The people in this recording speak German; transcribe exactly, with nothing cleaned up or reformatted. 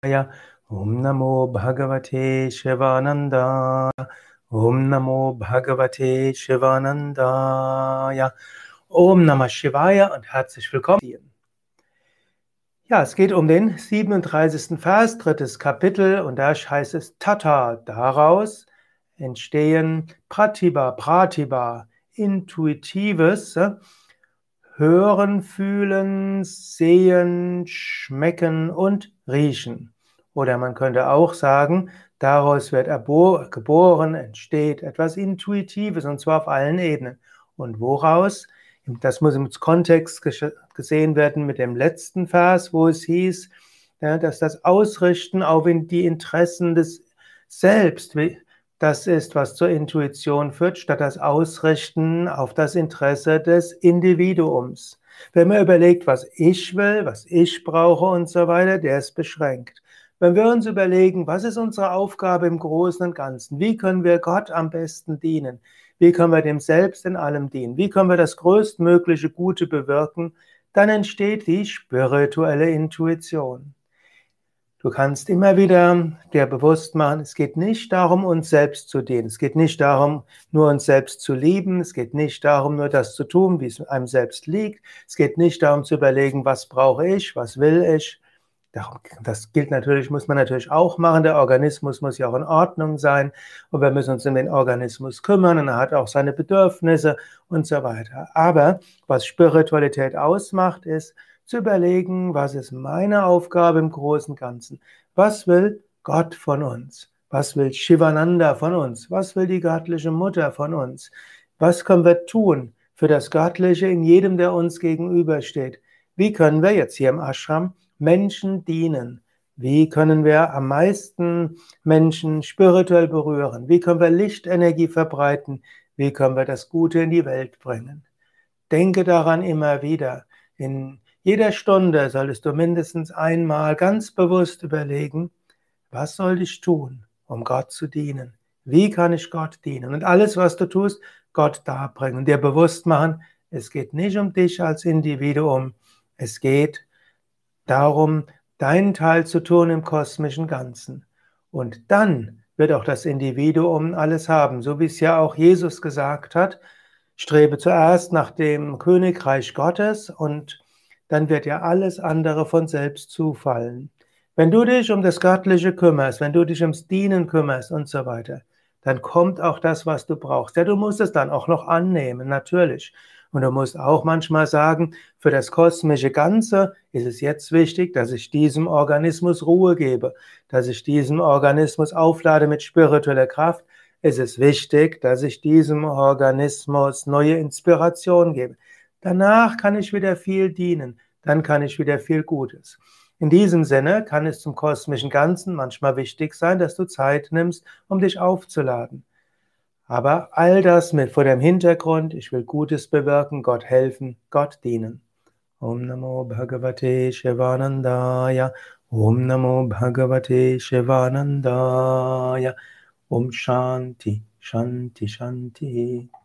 Ja, Om Namo Bhagavate Shivananda. Om Namo Bhagavate Shivananda. Om Namah Shivaya und herzlich willkommen. Ja, es geht um den siebenunddreißigsten Vers, drittes Kapitel, und da heißt es Tata. Daraus entstehen Pratibha, Pratibha, intuitives äh, Hören, Fühlen, Sehen, Schmecken und Riechen. Oder man könnte auch sagen, daraus wird erbo- geboren, entsteht etwas Intuitives, und zwar auf allen Ebenen. Und woraus? Das muss im Kontext gesch- gesehen werden mit dem letzten Vers, wo es hieß, ja, dass das Ausrichten auf in die Interessen des Selbst, wie- das ist, was zur Intuition führt, statt das Ausrichten auf das Interesse des Individuums. Wenn man überlegt, was ich will, was ich brauche und so weiter, der ist beschränkt. Wenn wir uns überlegen, was ist unsere Aufgabe im Großen und Ganzen? Wie können wir Gott am besten dienen? Wie können wir dem Selbst in allem dienen? Wie können wir das größtmögliche Gute bewirken? Dann entsteht die spirituelle Intuition. Du kannst immer wieder dir bewusst machen, es geht nicht darum, uns selbst zu dienen. Es geht nicht darum, nur uns selbst zu lieben. Es geht nicht darum, nur das zu tun, wie es einem selbst liegt. Es geht nicht darum zu überlegen, was brauche ich, was will ich. Darum, das gilt natürlich, muss man natürlich auch machen. Der Organismus muss ja auch in Ordnung sein. Und wir müssen uns um den Organismus kümmern. Und er hat auch seine Bedürfnisse und so weiter. Aber was Spiritualität ausmacht, ist, zu überlegen, was ist meine Aufgabe im großen Ganzen? Was will Gott von uns? Was will Shivananda von uns? Was will die göttliche Mutter von uns? Was können wir tun für das Göttliche in jedem, der uns gegenübersteht? Wie können wir jetzt hier im Ashram Menschen dienen? Wie können wir am meisten Menschen spirituell berühren? Wie können wir Lichtenergie verbreiten? Wie können wir das Gute in die Welt bringen? Denke daran immer wieder. In jeder Stunde solltest du mindestens einmal ganz bewusst überlegen, was soll ich tun, um Gott zu dienen? Wie kann ich Gott dienen? Und alles, was du tust, Gott darbringen und dir bewusst machen, es geht nicht um dich als Individuum, es geht darum, deinen Teil zu tun im kosmischen Ganzen. Und dann wird auch das Individuum alles haben, so wie es ja auch Jesus gesagt hat: Strebe zuerst nach dem Königreich Gottes, und dann wird ja alles andere von selbst zufallen. Wenn du dich um das Göttliche kümmerst, wenn du dich ums Dienen kümmerst und so weiter, dann kommt auch das, was du brauchst. Ja, du musst es dann auch noch annehmen, natürlich. Und du musst auch manchmal sagen, für das kosmische Ganze ist es jetzt wichtig, dass ich diesem Organismus Ruhe gebe, dass ich diesem Organismus auflade mit spiritueller Kraft. Es ist wichtig, dass ich diesem Organismus neue Inspiration gebe. Danach kann ich wieder viel dienen, dann kann ich wieder viel Gutes. In diesem Sinne kann es zum kosmischen Ganzen manchmal wichtig sein, dass du Zeit nimmst, um dich aufzuladen. Aber all das mit vor dem Hintergrund, ich will Gutes bewirken, Gott helfen, Gott dienen. Om Namo Bhagavate Shivanandaya. Om Namo Bhagavate Shivanandaya. Om Shanti, Shanti, Shanti.